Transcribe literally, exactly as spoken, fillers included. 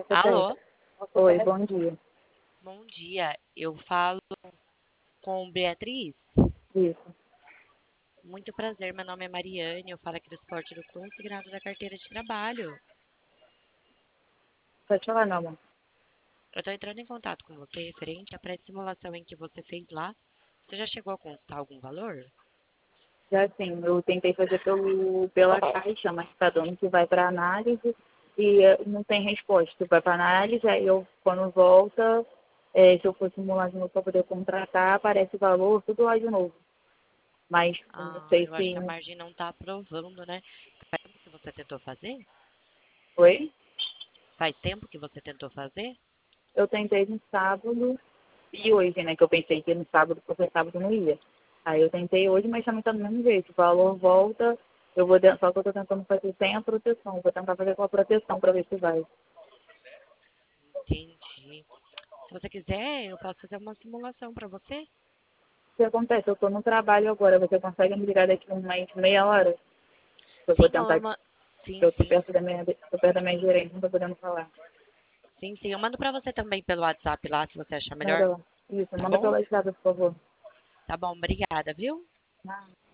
Alô, Oi, bom dia. bom dia. Eu falo com Beatriz. Isso. Muito prazer, meu nome é Mariane. Eu falo aqui do Esporte do Consignado da Carteira de Trabalho. Pode falar, não, amor. Eu estou entrando em contato com você referente à pré-simulação em que você fez lá. Você já chegou a consultar algum valor? Já assim, eu tentei fazer pelo, pela caixa, mas tá dando que vai para análise e eh, não tem resposta. Vai para análise, aí eu, quando volta, eh, se eu for simular de novo para poder contratar, aparece o valor, tudo lá de novo. Mas não Ah, sei eu acho se... que a margem não está aprovando, né? Faz tempo que você tentou fazer? Oi? Faz tempo que você tentou fazer? Eu tentei no sábado e hoje, né? Que eu pensei que no sábado, porque sábado não ia. Aí eu tentei hoje, mas também tá do mesmo jeito. O valor volta, eu vou... de- Só que eu tô tentando fazer sem a proteção. Vou tentar fazer com a proteção para ver se vai. Entendi. Se você quiser, eu posso fazer uma simulação para você? O que acontece? Eu estou no trabalho agora. Você consegue me ligar daqui umas meia hora? Eu vou Sim, não, eu tentar. ma... Sim, Eu estou sim. perto da minha, tô perto da minha gerente, não estou podendo falar. Sim, sim. Eu mando para você também pelo WhatsApp lá, se você achar melhor. Manda lá. Isso, Tá manda bom? pela estrada, por favor. Tá bom, obrigada, viu? Ah.